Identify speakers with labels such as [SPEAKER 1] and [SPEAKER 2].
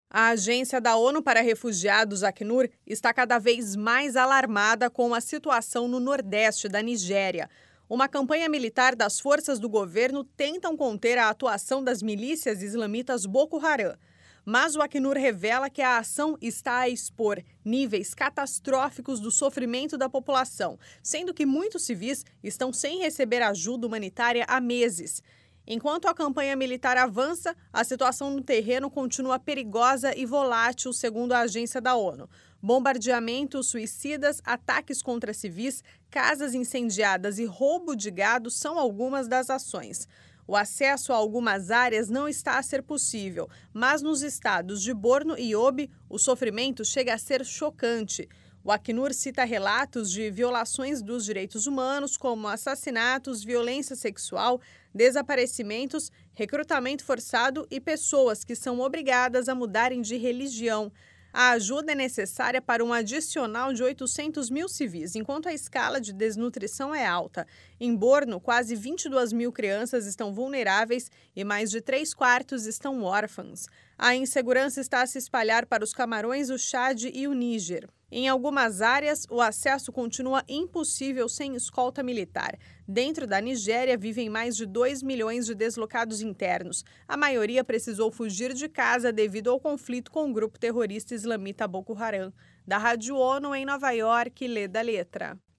[SPEAKER 1] A Agência da ONU para Refugiados, Acnur, está cada vez mais alarmada com a situação no nordeste da Nigéria. Uma campanha militar das forças do governo tenta conter a atuação das milícias islamitas Boko Haram. Mas o Acnur revela que a ação está a expor níveis catastróficos do sofrimento da população, sendo que muitos civis estão sem receber ajuda humanitária há meses. Enquanto a campanha militar avança, a situação no terreno continua perigosa e volátil, segundo a agência da ONU. Bombardeamentos, suicidas, ataques contra civis, casas incendiadas e roubo de gado são algumas das ações. O acesso a algumas áreas não está a ser possível, mas nos estados de Borno e Yobe, o sofrimento chega a ser chocante. O Acnur cita relatos de violações dos direitos humanos, como assassinatos, violência sexual, desaparecimentos, recrutamento forçado e pessoas que são obrigadas a mudarem de religião. A ajuda é necessária para um adicional de 800 mil civis, enquanto a escala de desnutrição é alta. Em Borno, quase 22 mil crianças estão vulneráveis e mais de 3/4 estão órfãs. A insegurança está a se espalhar para os Camarões, o Chad e o Níger. Em algumas áreas, o acesso continua impossível sem escolta militar. Dentro da Nigéria, vivem mais de 2 milhões de deslocados internos. A maioria precisou fugir de casa devido ao conflito com o grupo terrorista islamita Boko Haram. Da Rádio ONU em Nova York, Leda Letra.